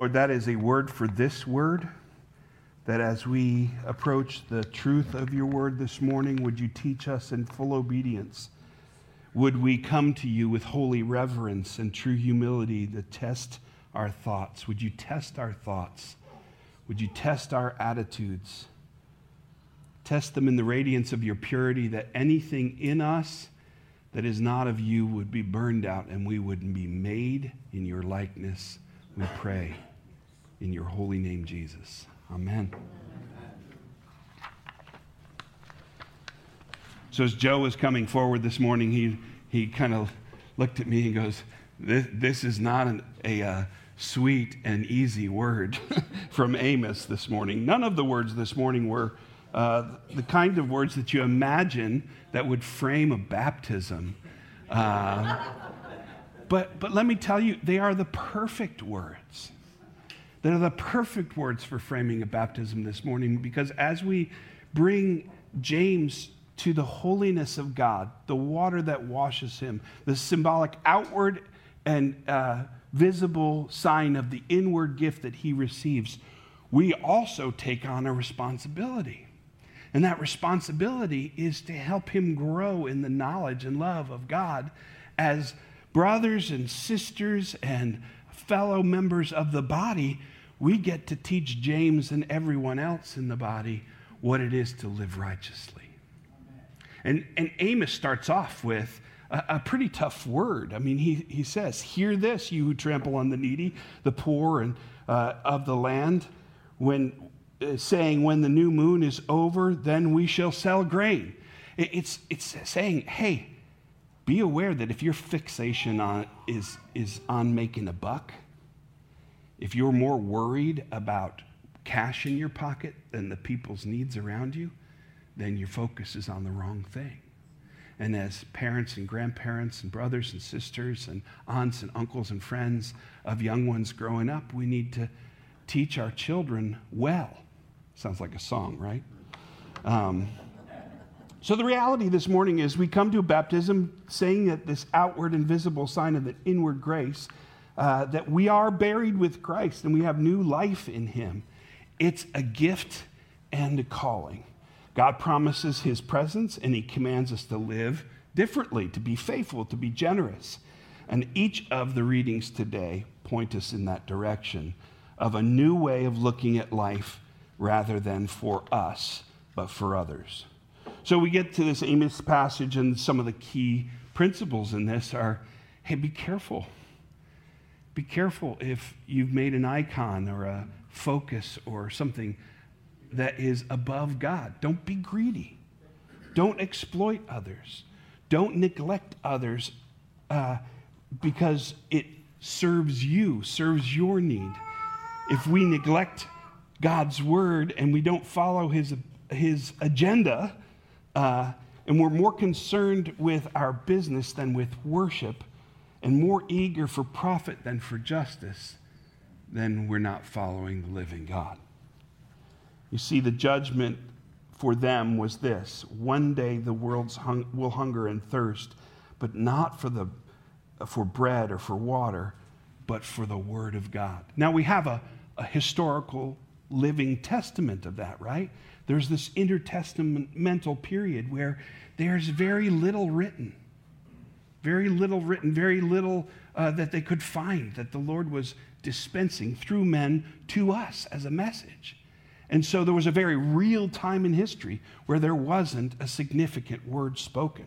Lord, that is a word for this word, that as we approach the truth of your word this morning, would you teach us in full obedience? Would we come to you with holy reverence and true humility to test our thoughts? Would you test our thoughts? Would you test our attitudes? Test them in the radiance of your purity, that anything in us that is not of you would be burned out and we would be made in your likeness. We pray in your holy name, Jesus. Amen. So as Joe was coming forward this morning, he kind of looked at me and goes, this is not a sweet and easy word from Amos this morning. None of the words this morning were the kind of words that you imagine that would frame a baptism. But let me tell you, they are the perfect words. They're the perfect words for framing a baptism this morning, because as we bring James to the holiness of God, the water that washes him, the symbolic outward and visible sign of the inward gift that he receives, we also take on a responsibility. And that responsibility is to help him grow in the knowledge and love of God as brothers and sisters and fellow members of the body. We get to teach James and everyone else in the body what it is to live righteously. And Amos starts off with a pretty tough word. I mean, he says, "Hear this, you who trample on the needy, the poor and of the land, saying, when the new moon is over, then we shall sell grain." It's saying, hey, be aware that if your fixation is on making a buck, if you're more worried about cash in your pocket than the people's needs around you, then your focus is on the wrong thing. And as parents and grandparents and brothers and sisters and aunts and uncles and friends of young ones growing up, we need to teach our children well. Sounds like a song, right? So the reality this morning is we come to a baptism saying that this outward and visible sign of the inward grace, that we are buried with Christ and we have new life in him. It's a gift and a calling. God promises his presence and he commands us to live differently, to be faithful, to be generous. And each of the readings today point us in that direction of a new way of looking at life rather than for us, but for others. So we get to this Amos passage, and some of the key principles in this are, hey, be careful. Be careful if you've made an icon or a focus or something that is above God. Don't be greedy. Don't exploit others. Don't neglect others because it serves you, serves your need. If we neglect God's word and we don't follow his agenda, and we're more concerned with our business than with worship, and more eager for profit than for justice, then we're not following the living God. You see, the judgment for them was this: one day the world will hunger and thirst, but not for bread or for water, but for the word of God. Now we have a historical living testament of that, right? There's this intertestamental period where there's very little written, very little that they could find that the Lord was dispensing through men to us as a message. And so there was a very real time in history where there wasn't a significant word spoken.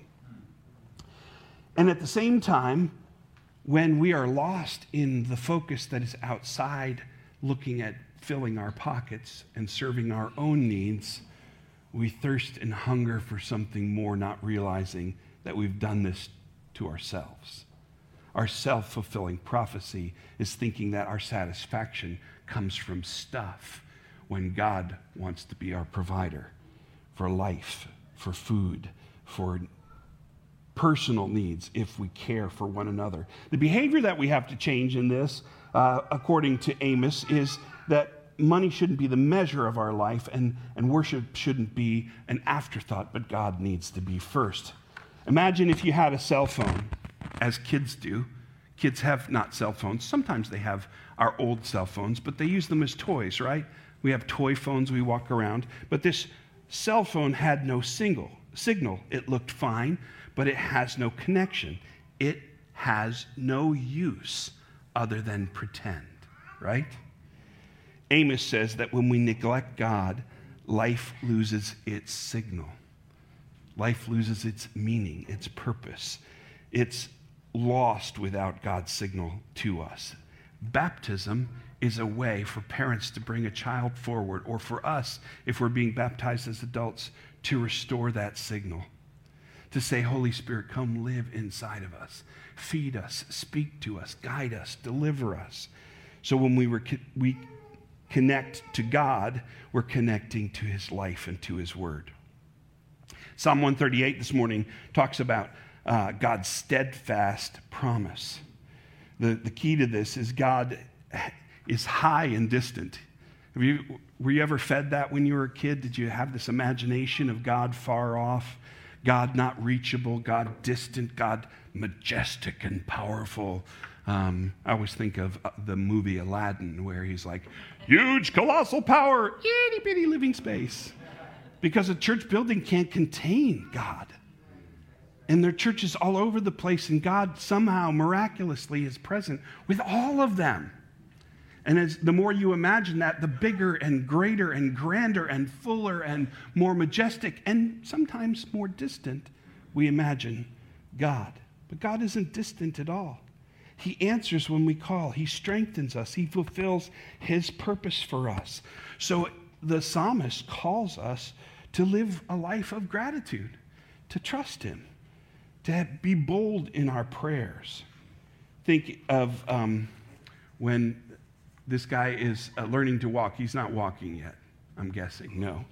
And at the same time, when we are lost in the focus that is outside, looking at filling our pockets and serving our own needs, we thirst and hunger for something more, not realizing that we've done this to ourselves. Our self-fulfilling prophecy is thinking that our satisfaction comes from stuff, when God wants to be our provider for life, for food, for personal needs, if we care for one another. The behavior that we have to change in this, according to Amos, is that money shouldn't be the measure of our life, and worship shouldn't be an afterthought, but God needs to be first. Imagine if you had a cell phone, as kids do. Kids have not cell phones. Sometimes they have our old cell phones, but they use them as toys, right? We have toy phones we walk around. But this cell phone had no signal. It looked fine, but it has no connection. It has no use other than pretend, right? Amos says that when we neglect God, life loses its signal. Life loses its meaning, its purpose. It's lost without God's signal to us. Baptism is a way for parents to bring a child forward, or for us, if we're being baptized as adults, to restore that signal. To say, Holy Spirit, come live inside of us. Feed us, speak to us, guide us, deliver us. So when we connect to God, we're connecting to his life and to his word. Psalm 138 this morning talks about God's steadfast promise. The key to this is God is high and distant. Were you ever fed that when you were a kid? Did you have this imagination of God far off, God not reachable, God distant, God majestic and powerful? I always think of the movie Aladdin, where he's like, huge, colossal power, itty bitty living space. Because a church building can't contain God. And there are churches all over the place, and God somehow miraculously is present with all of them. And as the more you imagine that, the bigger and greater and grander and fuller and more majestic and sometimes more distant we imagine God. But God isn't distant at all. He answers when we call. He strengthens us. He fulfills his purpose for us. So the psalmist calls us to live a life of gratitude, to trust him, to be bold in our prayers. Think of when this guy is learning to walk. He's not walking yet, I'm guessing. No.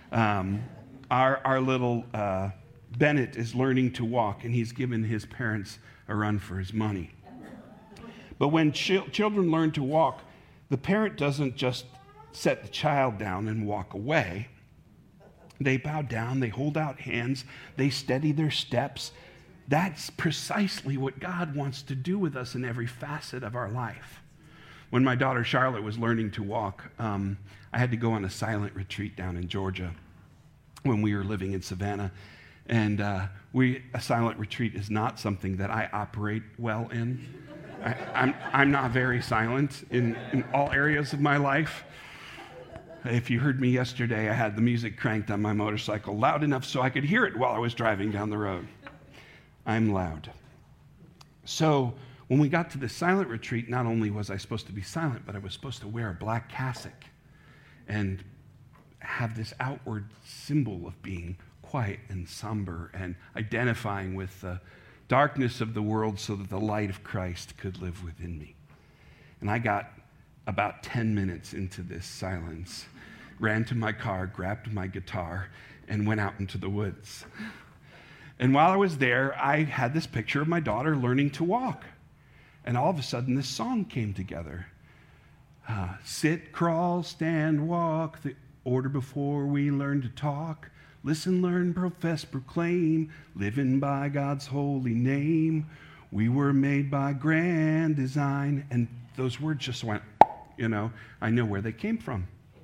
Our little Bennett is learning to walk, and he's given his parents a run for his money. But when children learn to walk, the parent doesn't just set the child down and walk away. They bow down, they hold out hands, they steady their steps. That's precisely what God wants to do with us in every facet of our life. When my daughter Charlotte was learning to walk, I had to go on a silent retreat down in Georgia when we were living in Savannah. And a silent retreat is not something that I operate well in. I'm not very silent in all areas of my life. If you heard me yesterday, I had the music cranked on my motorcycle loud enough so I could hear it while I was driving down the road. I'm loud. So when we got to the silent retreat, not only was I supposed to be silent, but I was supposed to wear a black cassock and have this outward symbol of being quiet and somber and identifying with the darkness of the world so that the light of Christ could live within me. And I got about 10 minutes into this silence, ran to my car, grabbed my guitar, and went out into the woods. And while I was there, I had this picture of my daughter learning to walk. And all of a sudden, this song came together. Sit, crawl, stand, walk, the order before we learn to talk. Listen, learn, profess, proclaim, living by God's holy name. We were made by grand design. And those words just went, I know where they came from.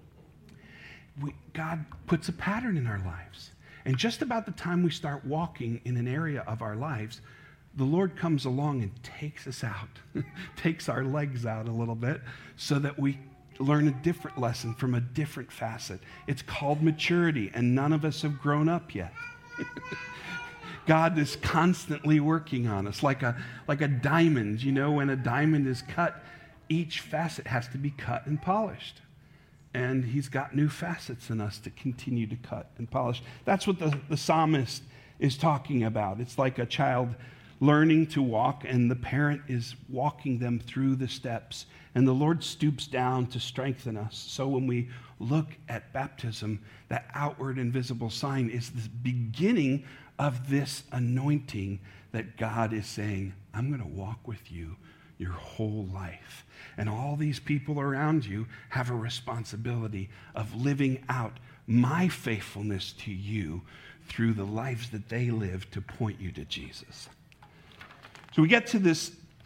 God puts a pattern in our lives. And just about the time we start walking in an area of our lives, the Lord comes along and takes us out, takes our legs out a little bit so that we learn a different lesson from a different facet. It's called maturity, and none of us have grown up yet. God is constantly working on us like a diamond. When a diamond is cut, each facet has to be cut and polished. And he's got new facets in us to continue to cut and polish. That's what the psalmist is talking about. It's like a child learning to walk, and the parent is walking them through the steps. And the Lord stoops down to strengthen us. So when we look at baptism, that outward and visible sign is the beginning of this anointing that God is saying, I'm going to walk with you your whole life. And all these people around you have a responsibility of living out my faithfulness to you through the lives that they live to point you to Jesus. So we get to this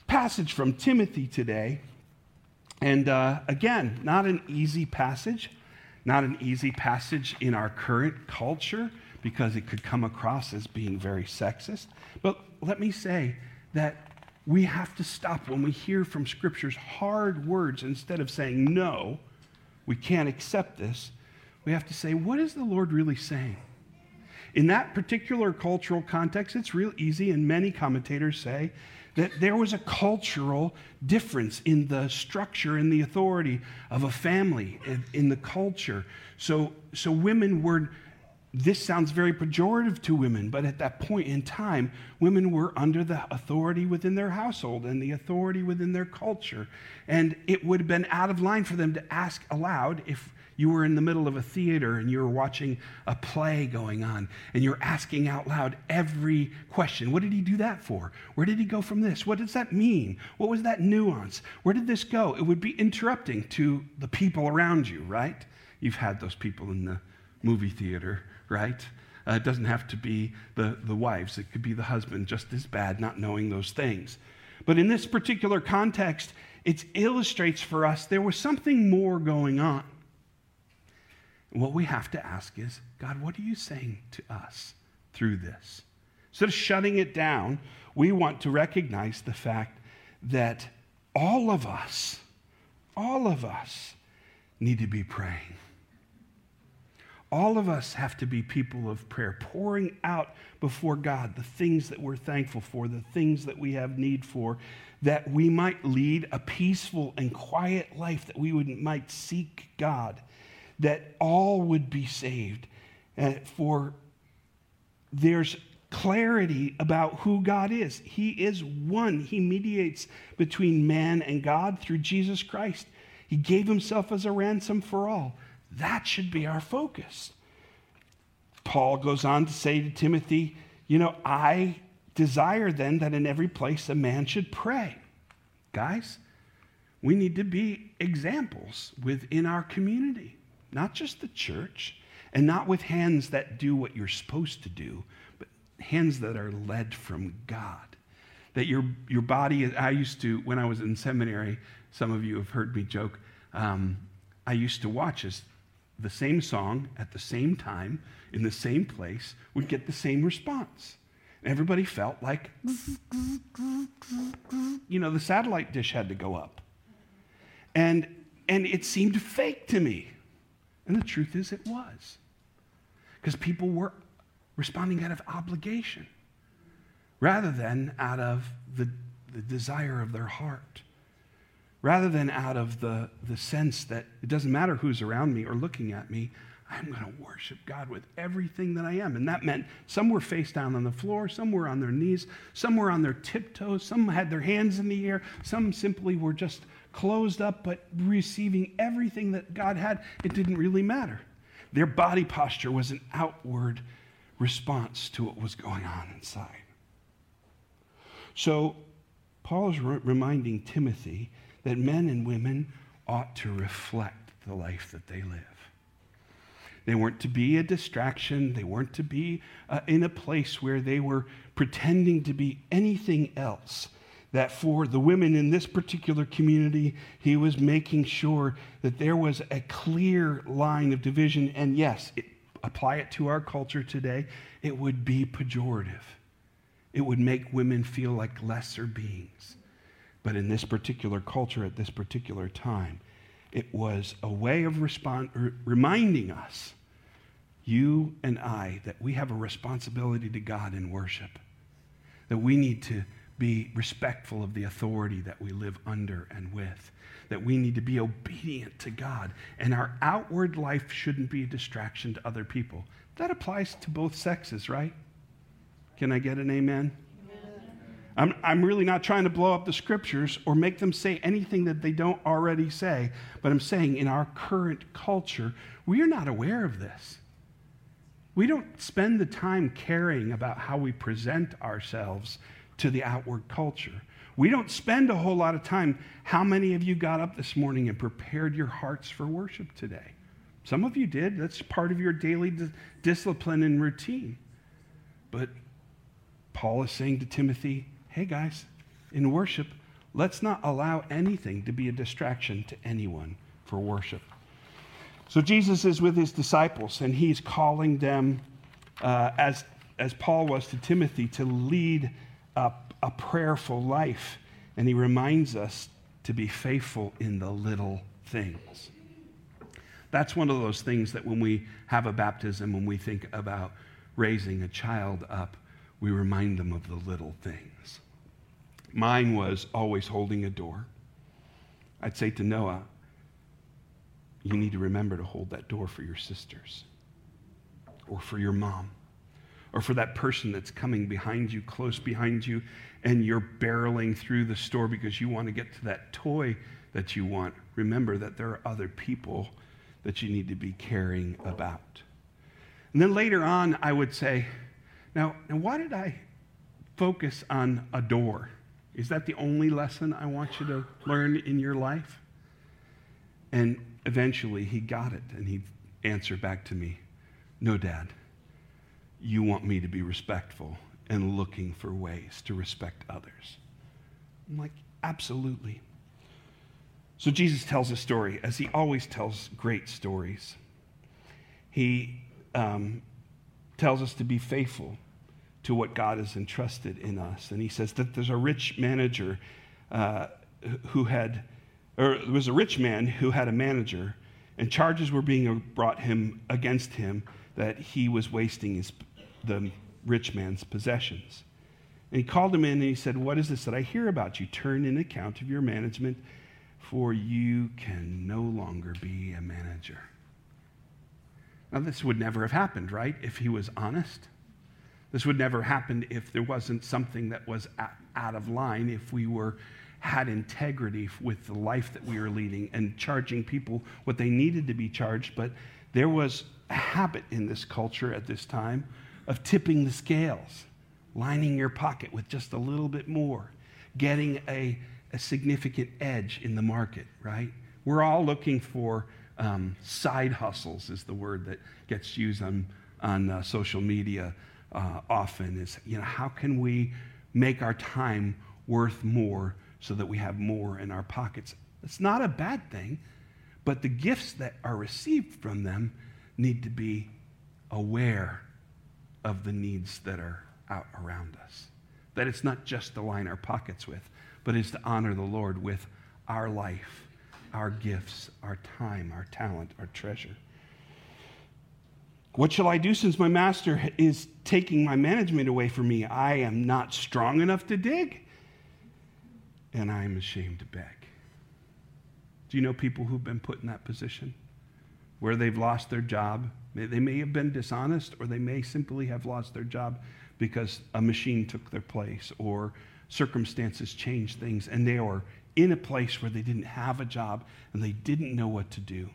passage from Timothy today. And again, not an easy passage, not an easy passage in our current culture because it could come across as being very sexist. But let me say that we have to stop when we hear from Scripture's hard words. Instead of saying, no, we can't accept this, we have to say, what is the Lord really saying? In that particular cultural context, it's real easy, and many commentators say that there was a cultural difference in the structure and the authority of a family in the culture. So women were, this sounds very pejorative to women, but at that point in time, women were under the authority within their household and the authority within their culture. And it would have been out of line for them to ask aloud if you were in the middle of a theater and you were watching a play going on and you're asking out loud every question. What did he do that for? Where did he go from this? What does that mean? What was that nuance? Where did this go? It would be interrupting to the people around you, right? You've had those people in the movie theater, right? It doesn't have to be the wives. It could be the husband just as bad, not knowing those things. But in this particular context, it illustrates for us there was something more going on. What we have to ask is, God, what are you saying to us through this? Instead of shutting it down, we want to recognize the fact that all of us need to be praying. All of us have to be people of prayer, pouring out before God the things that we're thankful for, the things that we have need for, that we might lead a peaceful and quiet life, that we might seek God, that all would be saved. For there's clarity about who God is. He is one. He mediates between man and God through Jesus Christ. He gave himself as a ransom for all. That should be our focus. Paul goes on to say to Timothy, I desire then that in every place a man should pray. Guys, we need to be examples within our community. Not just the church, and not with hands that do what you're supposed to do, but hands that are led from God. That your body, I used to, when I was in seminary, some of you have heard me joke, I used to watch as the same song at the same time, in the same place, would get the same response. Everybody felt like, the satellite dish had to go up. And it seemed fake to me. And the truth is it was. Because people were responding out of obligation rather than out of the desire of their heart. Rather than out of the sense that it doesn't matter who's around me or looking at me, I'm going to worship God with everything that I am. And that meant some were face down on the floor, some were on their knees, some were on their tiptoes, some had their hands in the air, some simply were just closed up, but receiving everything that God had. It didn't really matter. Their body posture was an outward response to what was going on inside. So Paul is reminding Timothy that men and women ought to reflect the life that they live. They weren't to be a distraction. They weren't to be in a place where they were pretending to be anything else. That for the women in this particular community, he was making sure that there was a clear line of division. And yes, apply it to our culture today, it would be pejorative. It would make women feel like lesser beings. But in this particular culture, at this particular time, it was a way of reminding us, you and I, that we have a responsibility to God in worship. That we need to be respectful of the authority that we live under and with, that we need to be obedient to God, and our outward life shouldn't be a distraction to other people. That applies to both sexes, right? Can I get an amen? I'm really not trying to blow up the scriptures or make them say anything that they don't already say, but I'm saying in our current culture, we are not aware of this. We don't spend the time caring about how we present ourselves to the outward culture. We don't spend a whole lot of time. How many of you got up this morning and prepared your hearts for worship today? Some of you did. That's part of your daily discipline and routine. But Paul is saying to Timothy, hey guys, in worship, let's not allow anything to be a distraction to anyone for worship. So Jesus is with his disciples, and he's calling them, as Paul was to Timothy, to lead a prayerful life. And he reminds us to be faithful in the little things. That's one of those things that when we have a baptism, when we think about raising a child up, we remind them of the little things. Mine was always holding a door. I'd say to Noah, you need to remember to hold that door for your sisters, or for your mom, or for that person that's coming behind you, close behind you, and you're barreling through the store because you want to get to that toy that you want. Remember that there are other people that you need to be caring about. And then later on, I would say, now why did I focus on a door? Is that the only lesson I want you to learn in your life? And eventually he got it, and he answered back to me, no, Dad, you want me to be respectful and looking for ways to respect others. I'm like, absolutely. So Jesus tells a story, as he always tells great stories. He tells us to be faithful to what God has entrusted in us. And he says that there's a rich manager there was a rich man who had a manager, and charges were being brought against him that he was wasting the rich man's possessions. And he called him in and he said, what is this that I hear about you? Turn in account of your management, for you can no longer be a manager. Now, this would never have happened, right, if he was honest. This would never happen if there wasn't something that was out of line, if we had integrity with the life that we were leading and charging people what they needed to be charged. But there was a habit in this culture at this time of tipping the scales, lining your pocket with just a little bit more, getting a significant edge in the market, right? We're all looking for side hustles, is the word that gets used on social media often. Is, how can we make our time worth more so that we have more in our pockets? It's not a bad thing, but the gifts that are received from them need to be aware of the needs that are out around us. That it's not just to line our pockets with, but is to honor the Lord with our life, our gifts, our time, our talent, our treasure. What shall I do since my master is taking my management away from me? I am not strong enough to dig, and I am ashamed to beg. Do you know people who've been put in that position where they've lost their job? They may have been dishonest, or they may simply have lost their job because a machine took their place or circumstances changed things, and they were in a place where they didn't have a job and they didn't know what to do.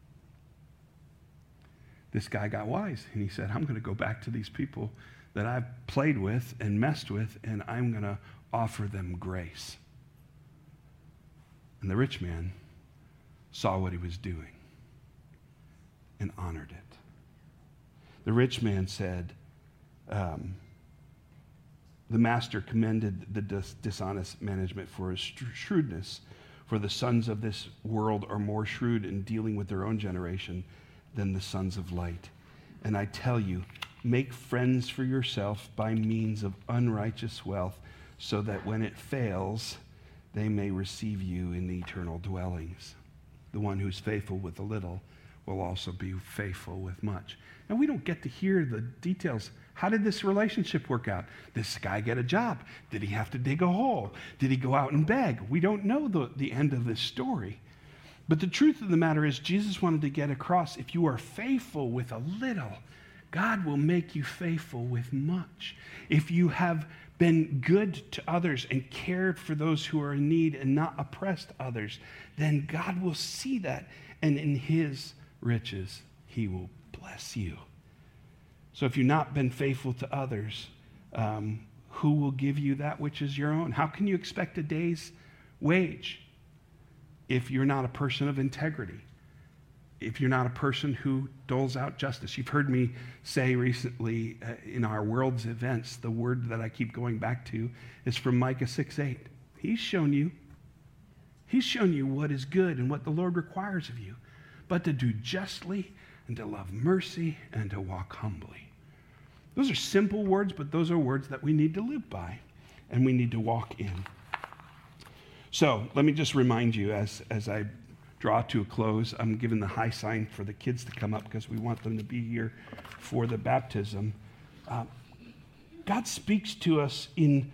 This guy got wise, and he said, I'm going to go back to these people that I've played with and messed with, and I'm going to offer them grace. And the rich man saw what he was doing and honored it. The rich man said, the master commended the dishonest management for his shrewdness, for the sons of this world are more shrewd in dealing with their own generation than the sons of light. And I tell you, make friends for yourself by means of unrighteous wealth, so that when it fails, they may receive you in the eternal dwellings. The one who's faithful with a little will also be faithful with much. And we don't get to hear the details. How did this relationship work out? Did this guy get a job? Did he have to dig a hole? Did he go out and beg? We don't know the end of this story. But the truth of the matter is, Jesus wanted to get across, if you are faithful with a little, God will make you faithful with much. If you have been good to others and cared for those who are in need and not oppressed others, then God will see that, and in his riches, he will bless you. So if you've not been faithful to others, who will give you that which is your own? How can you expect a day's wage if you're not a person of integrity? If you're not a person who doles out justice? You've heard me say recently in our world's events, the word that I keep going back to is from Micah 6:8. He's shown you He's shown you what is good and what the Lord requires of you, but to do justly and to love mercy and to walk humbly. Those are simple words, but those are words that we need to live by and we need to walk in. So let me just remind you as I draw to a close, I'm giving the high sign for the kids to come up because we want them to be here for the baptism. God speaks to us in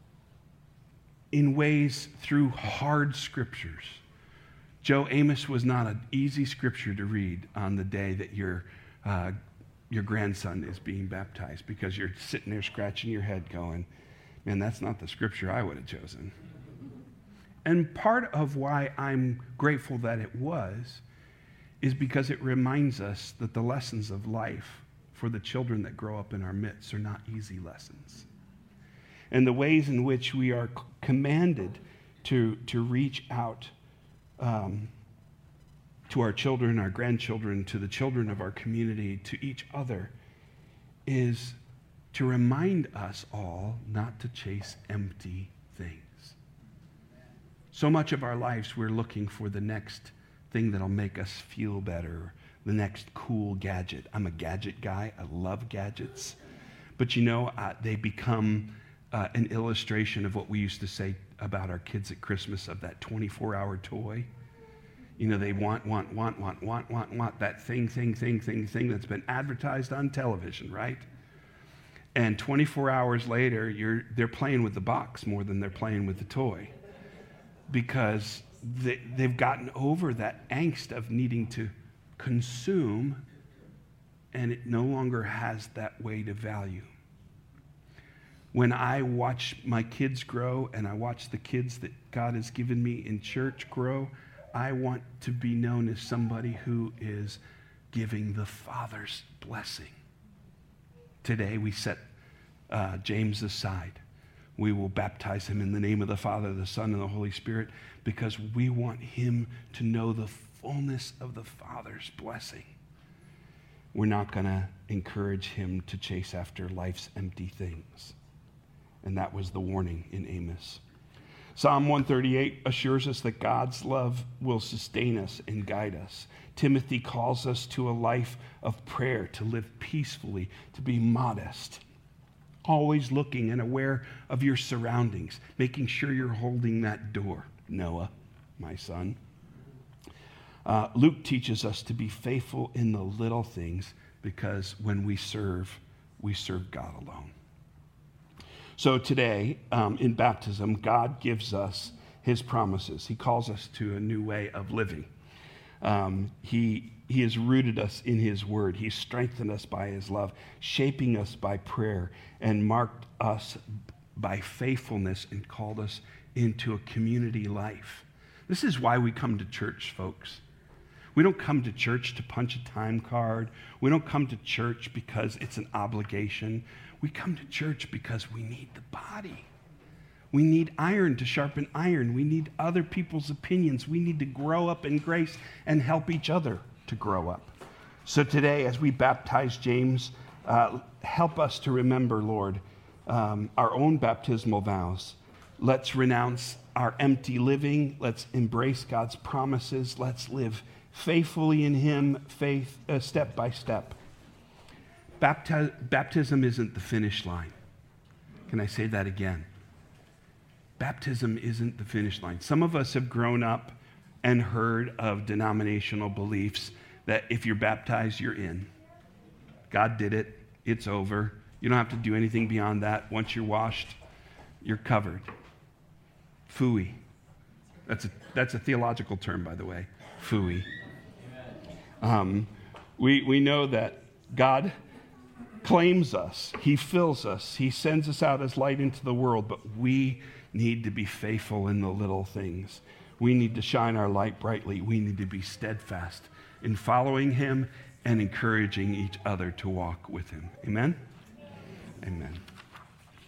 ways through hard scriptures. Joe, Amos was not an easy scripture to read on the day that your grandson is being baptized, because you're sitting there scratching your head going, man, that's not the scripture I would have chosen. And part of why I'm grateful that it was is because it reminds us that the lessons of life for the children that grow up in our midst are not easy lessons. And the ways in which we are commanded to reach out to our children, our grandchildren, to the children of our community, to each other, is to remind us all not to chase empty things. So much of our lives, we're looking for the next thing that'll make us feel better, the next cool gadget. I'm a gadget guy. I love gadgets. But they become an illustration of what we used to say about our kids at Christmas, of that 24-hour toy. They want that thing that's been advertised on television, right? And 24 hours later, they're playing with the box more than they're playing with the toy, because they've gotten over that angst of needing to consume, and it no longer has that weight of value. When I watch my kids grow and I watch the kids that God has given me in church grow, I want to be known as somebody who is giving the Father's blessing. Today we set James aside. We will baptize him in the name of the Father, the Son, and the Holy Spirit, because we want him to know the fullness of the Father's blessing. We're not going to encourage him to chase after life's empty things. And that was the warning in Amos. Psalm 138 assures us that God's love will sustain us and guide us. Timothy calls us to a life of prayer, to live peacefully, to be modest, always looking and aware of your surroundings, making sure you're holding that door. Noah, my son. Luke teaches us to be faithful in the little things, because when we serve God alone. So today, in baptism, God gives us his promises. He calls us to a new way of living. He has rooted us in his word. He's strengthened us by his love, shaping us by prayer, and marked us by faithfulness and called us into a community life. This is why we come to church, folks. We don't come to church to punch a time card. We don't come to church because it's an obligation. We come to church because we need the body. We need iron to sharpen iron. We need other people's opinions. We need to grow up in grace and help each other to grow up. So today, as we baptize James, help us to remember, Lord, our own baptismal vows. Let's renounce our empty living. Let's embrace God's promises. Let's live faithfully in him, step by step. Baptism isn't the finish line. Can I say that again? Baptism isn't the finish line. Some of us have grown up and heard of denominational beliefs that if you're baptized, you're in. God did it. It's over. You don't have to do anything beyond that. Once you're washed, you're covered. Phooey. That's a theological term, by the way. Phooey. We know that God claims us. He fills us. He sends us out as light into the world, but we need to be faithful in the little things. We need to shine our light brightly. We need to be steadfast in following him and encouraging each other to walk with him. Amen? Amen.